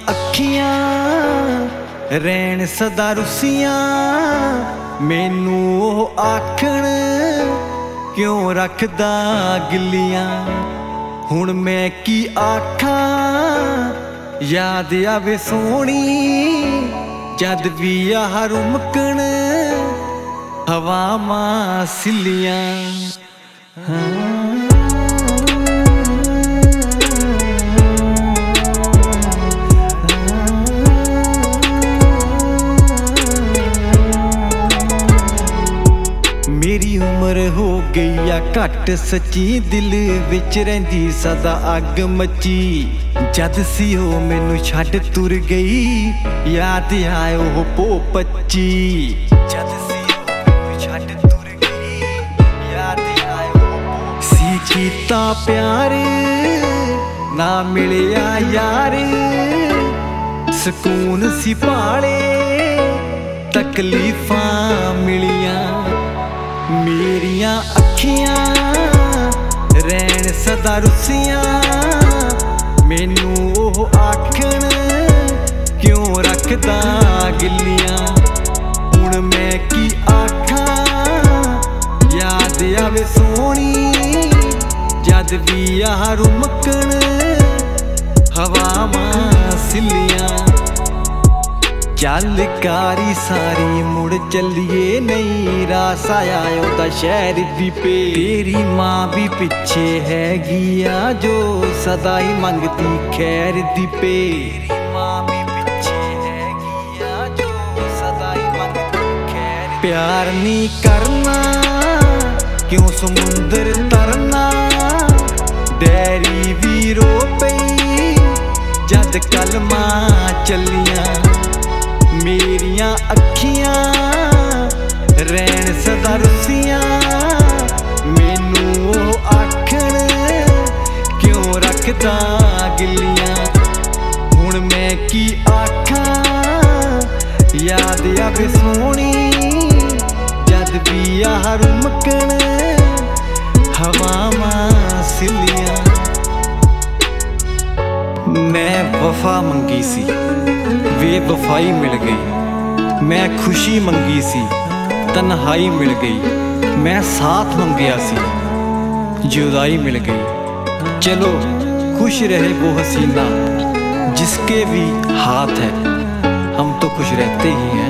ਅੱਖੀਆਂ ਰਹਿਣ ਸਦਾ ਰੁੱਸੀਆਂ। ਮੈਨੂੰ ਉਹ ਆਖਣ ਕਿਉਂ ਰੱਖਦਾ ਗਿੱਲੀਆਂ। ਹੁਣ ਮੈਂ ਕੀ ਆਖਾਂ ਯਾਦ ਆਵੇ ਸੋਹਣੀ ਜਦ ਵੀ ਆਹ ਰੁਮਕਣ ਹਵਾਵਾਂ ਸਿੱਲੀਆਂ। ਮੇਰੀ ਉਮਰ ਹੋ ਗਈ ਆ ਘੱਟ ਸੱਚੀ, ਦਿਲ ਵਿੱਚ ਰਹਿੰਦੀ ਸਦਾ ਅੱਗ ਮੱਚੀ। ਜਦ ਸੀ ਉਹ ਮੈਨੂੰ ਛੱਡ ਤੁਰ ਗਈ, ਯਾਦ ਆਏ ਉਹ ਪੋ 25। ਜਦ ਸੀ ਉਹ ਮੈਨੂੰ ਛੱਡ ਤੁਰ ਗਈ, ਯਾਦ ਆਏ ਉਹ ਸੀ ਕੀਤਾ ਪਿਆਰ ਨਾ ਮਿਲਿਆ ਯਾਰ। ਸਕੂਨ ਸੀ ਭਾਲੇ ਤਕਲੀਫਾਂ ਮਿਲੀਆਂ। ਮੇਰੀਆਂ ਅੱਖੀਆਂ ਰਹਿਣ ਸਦਾ ਰੁੱਸੀਆਂ। ਮੈਨੂੰ ਉਹ ਆਖਣ ਕਿਉਂ ਰੱਖਦਾ ਗਿੱਲੀਆਂ। ਹੁਣ ਮੈਂ ਕੀ ਆਖਾਂ ਯਾਦ ਆਵੇ ਸੋਹਣੀ ਜਦ ਵੀ ਆਹ ਰੁਮਕਣ ਹਵਾਵਾਂ ਸਿੱਲੀਆਂ। ਚੱਲ ਕਾਰੀ ਸਾਰੀ ਮੁੜ ਚੱਲੀਏ, ਨਹੀਂ ਰਾਸ ਆਇਆ ਉਹਦਾ ਸ਼ਹਿਰ ਦੀ ਪੇ। ਤੇਰੀ ਮਾਂ ਵੀ ਪਿੱਛੇ ਹੈਗੀ ਆ ਜੋ ਸਦਾ ਹੀ ਮੰਗਦੀ ਖੈਰ ਦੀ ਪੇ। ਤੇਰੀ ਮਾਂ ਵੀ ਪਿੱਛੇ ਹੈਗੀ ਆ ਜੋ ਸਦਾ ਹੀ ਮੰਗਦੀ ਖੈਰ। ਪਿਆਰ ਨਹੀਂ ਕਰਨਾ ਕਿਉਂ ਸਮੁੰਦਰ ਤਰਨਾ, ਡੈਰੀ ਵੀ ਰੋ ਪਈ ਜਦ ਕਲਮਾਂ ਚੱਲੀਆਂ। ਮੇਰੀਆਂ ਅੱਖੀਆਂ ਰਹਿਣ ਸਦਾ ਰੁੱਸੀਆਂ। ਮੈਨੂੰ ਉਹ ਆਖਣ ਕਿਉਂ ਰੱਖਦਾ ਗਿੱਲੀਆਂ। ਹੁਣ ਮੈਂ ਕੀ ਆਖਾਂ ਯਾਦ ਆਵੇ ਸੋਹਣੀ ਜਦ ਵੀ ਆਹ ਰੁਮਕਣ ਹਵਾਵਾਂ ਸਿੱਲੀਆਂ। ਮੈਂ ਵਫਾ ਮੰਗੀ ਸੀ ਬੇਵਫਾਈ ਮਿਲ ਗਈ। ਮੈਂ ਖੁਸ਼ੀ ਮੰਗੀ ਸੀ ਤਨਹਾਈ ਮਿਲ ਗਈ। ਮੈਂ ਸਾਥ ਮੰਗਿਆ ਸੀ जुदाई मिल गई। चलो खुश रहे वो हसीना जिसके भी हाथ है, हम तो खुश रहते ही हैं।